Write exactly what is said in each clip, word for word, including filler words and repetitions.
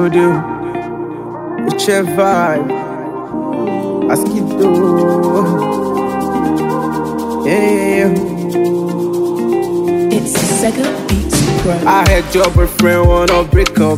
go do. It's a vibe. Ask it do. Yeah. It's Sega Beats Pro. I heard your boyfriend wanna break up.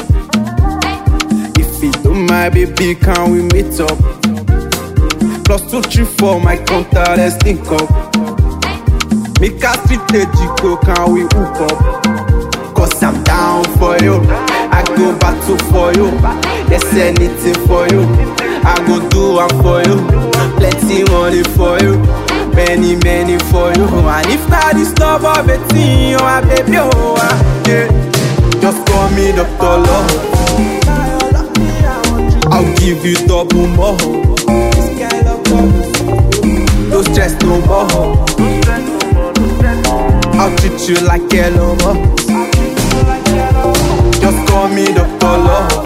If you don't mind, baby, can we meet up? Plus two, three, four, my contact, let's link up. Make a street go, can we hook up? Cause I'm down for you. I go battle for you. Yes, anything for you. I go do one for you. Plenty money for you. Many, many for you. And if not this love of a thing, oh, baby, oh, ah, yeah. Just call me Doctor Love. I'll give you double more. No stress no more. I'll treat you like a lover. Just call me Doctor Love.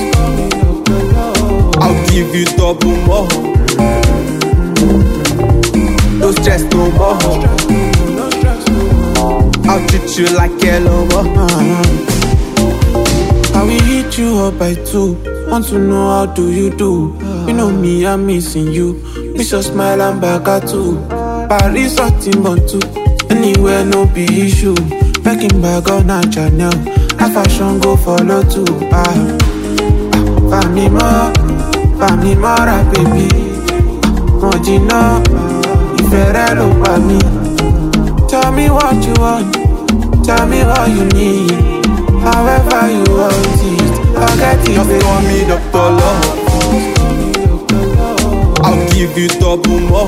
I'll give you double more. No stress no more. I'll treat you like a lover. I will hit you up by two. Want to know how do you do? You know me, I'm missing you. Miss your smile and back at two. Paris or Timbuktu. Anywhere no be issue. Packing bag on a channel. A fashion go follow too. Ah, ah, family more, family more, baby. Mojino, if you're look at me. Tell me what you want. Tell me what you need. However you want it, I'll get it. Just call me Doctor Love. I'll give you double more.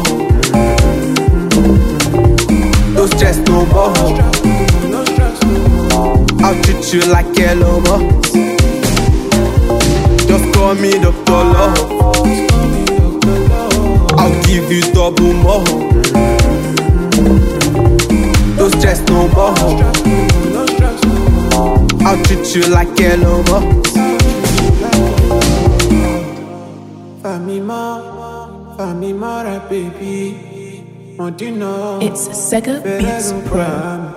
No stress no more. I'll treat you like a lover. Just call me Doctor Love. I'll give you double more. No stress no more. I'll treat you like a lover. Family more, family more, baby. What do you know? It's Sega Beats Pro.